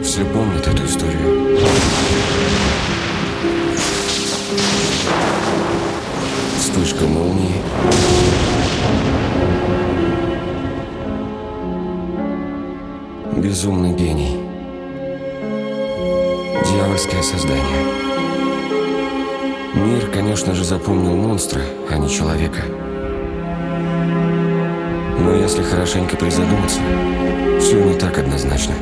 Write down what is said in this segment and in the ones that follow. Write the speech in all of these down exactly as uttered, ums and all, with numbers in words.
Все помнят эту историю. Вспышка молнии. Безумный гений. Дьявольское создание. Мир, конечно же, запомнил монстра, а не человека. Но если хорошенько призадуматься, все не так однозначно.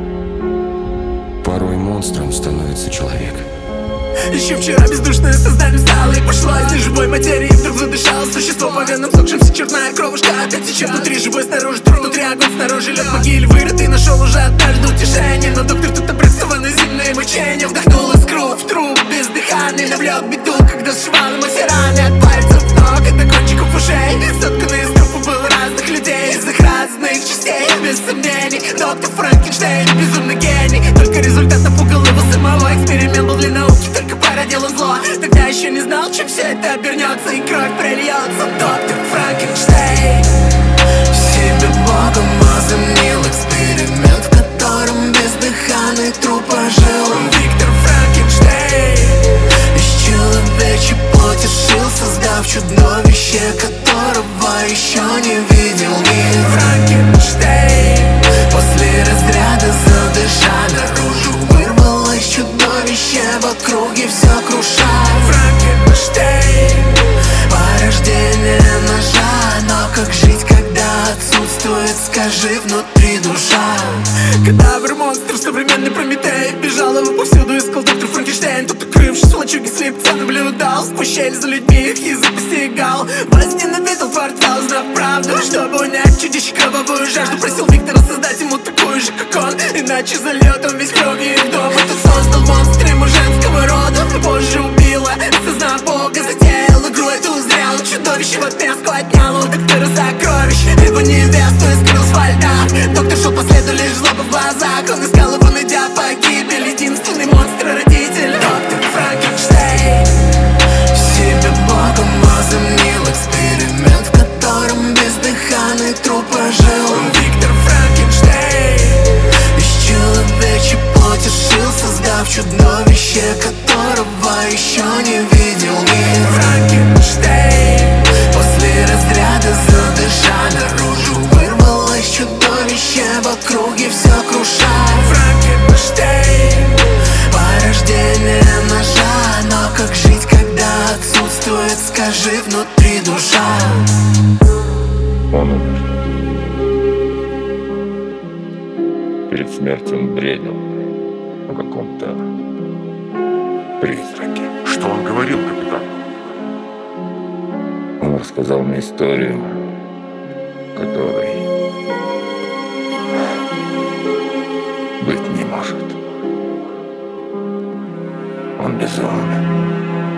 Порой монстром становится человек. Еще вчера бездушное создание встало и пошло из неживой материи. Вдруг задышало существо по венам, сохшимся черная кровушка опять течет. Внутри живой, снаружи труд, внутри огонь, снаружи лед могиле вырытый. Нашел уже однажды утешение, но доктор тут обрисованы земные мучения. Вдохнул искру в труп бездыханный, навлек беду, когда сшивал ему все раны. От пальцев ног и до кончиков ушей, сотканный из трупов был разных людей, из их разных частей. Без сомнений, доктор Франкенштейн, безумный гений. Только результат напугал его самого. Эксперимент был для науки, только породило зло. Тогда еще не знал, чем все это обернется и кровь прольется. Доктор Франкенштейн себе богом возомнил. Эксперимент, в котором бездыханный труп ожил. Виктор Франкенштейн из человечьей плоти сшил, создав чудовище, которого еще не видел мир. Франкенштейн после разряда задыша, наружу вырвалось чудовище, в округе все круша. Франкенштейн порождение ножа, но как жить, когда отсутствует, скажи, внутри душа. Кадавр, монстр, современный Прометей, бежал его повсюду, искал доктор Франкенштейн. Тут, укрывшись в лачуге слепца, наблюдал, сквозь щель за людьми их язык постигал. Возненавидел квартал, знав правду, чтобы унять чудище кровавую жажду. Просил Виктора создать ему такую же, как он, иначе зальет он весь кровью их дом. Этот создал монстр ему женского рода, но позже убила, осознав Бога, затеял игру эту, узрел чудовище в отместку, отнял у доктора сокровищ. Его невесту и скрылся во льдах. Доктор шел по следу, лишь злоба в глазах. Он искал его, найдя погибель. Единственный монстр-родитель доктор Франкенштейн себе богом возомнил. Эксперимент, в котором бездыханный труп ожил. Виктор Франкенштейн из человечьей плоти сшил, создав чудовище, которого еще не видел мир. Франкенштейн после разряда задыша, наружу вырвалось чудовище, в округе все круша. Франкенштейн порождение ножа, но как жить, когда отсутствует, скажи, внутри душа. Он умер. Перед смертью он бредил о каком-то призраке. Что он говорил, капитан? Он рассказал мне историю, которой быть не может. Он безумен.